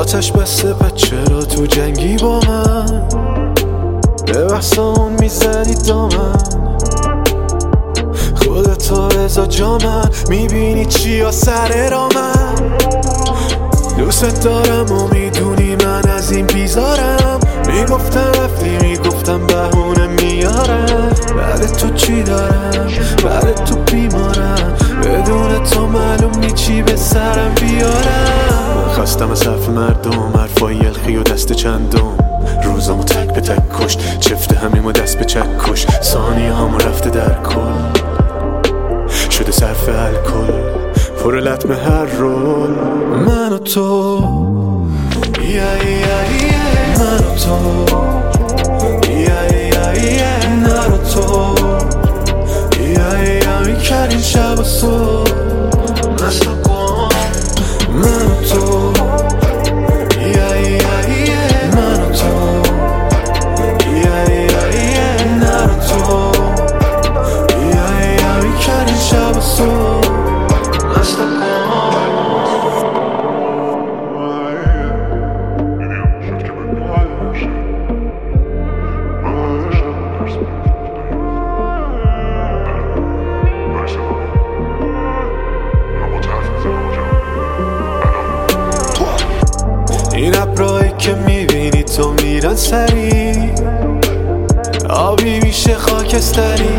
آتش بسته پس چرا تو جنگی با من؟ به بحثمون میزدی دامن خودتو رضا جامن میبینی چی یا سر را من دوست دارم و میدونی من از این بیزارم میگفتم رفتی میگفتم بهونه میارم بعد تو چی دارم بعد تو بیمارم بدون تو معلوم نی چی به سرم بیارم خستم از حرف مردم حرفای یلخی و دست چندم روزامو تک به تک کشت چفته همیم و دست به چک کش ثانیه همو رفته در کل شده صرف الکل پر لطمه هر رول من و تو من و تو من و تو میکردیم شب و صبح من و تو من و تو من و تو میکردیم شب و صبح این ابرایی که میبینی تو میرن سری آبی میشه خاکستری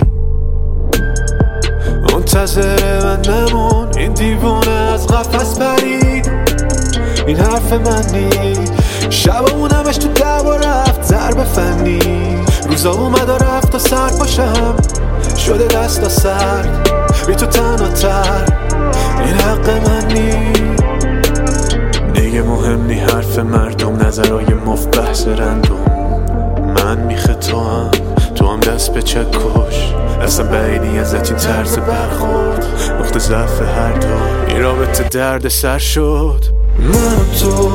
منتظر من نمون این دیوونه از قفس برید این حرف من نی شبمون همش تو دعوا رفت ضرب فنی روزا اومد و رفت و سر پاشم شده دست و سرد بی تو تنها تر این حق من نی دیگه مهم نی حرف مردم نظرهای مفت بحث رندوم من میخه تو هم دست به چک کش اصلا بعیدی ازت این طرز برخورد نقطه ضعف هر دو این رابطه درد سر شد من و تو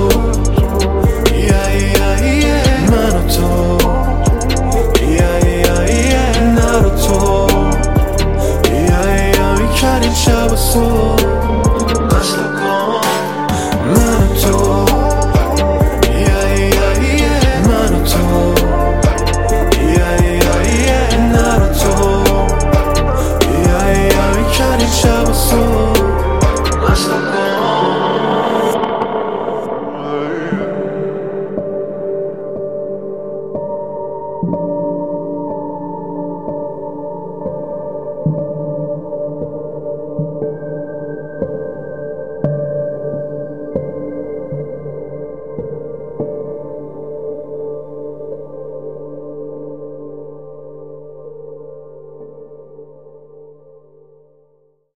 من و تو من و تو میکردیم شب و صبح